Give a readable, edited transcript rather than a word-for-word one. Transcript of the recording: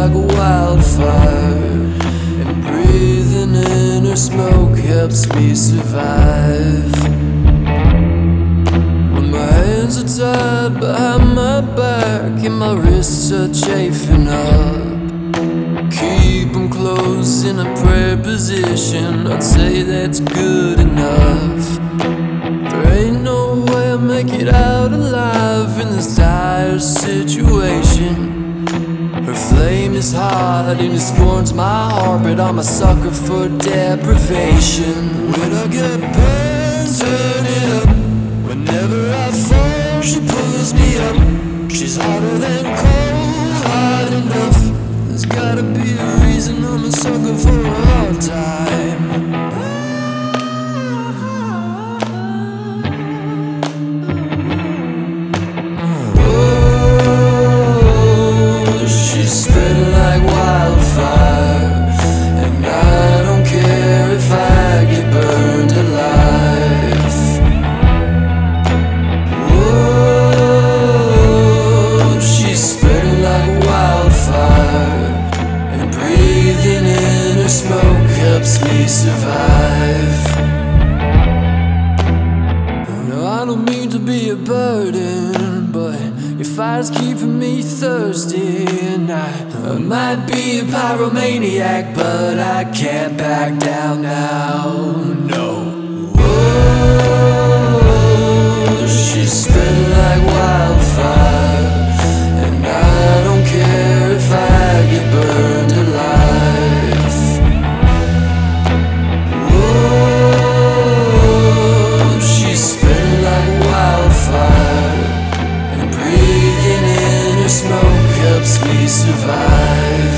like a wildfire, and breathing in her smoke helps me survive. When my hands are tied behind my back and my wrists are chafing up, keep them close in a prayer position, I'd say that's good enough. There ain't no way I'll make it out alive in this dire situation. Her flame is hot and it scorns my heart, but I'm a sucker for deprivation. When I get pain, turn it up. Whenever I fall, she pulls me up. She's hotter than cold, hot enough. There's gotta be a reason I'm a sucker for a hard time. Oh, she's spreading like wildfire, and I don't care if I get burned alive. Oh, she's spreading like wildfire, and breathing in her smoke helps me survive. No, I don't mean to be a burden, but your fire's keeping me thirsty, and I might be a pyromaniac, but I can't back down now, no. Oh, she's spreading like wildfire, and I don't care if I get burned alive. Oh, she's spreading like wildfire, and breathing in her smoke helps me survive.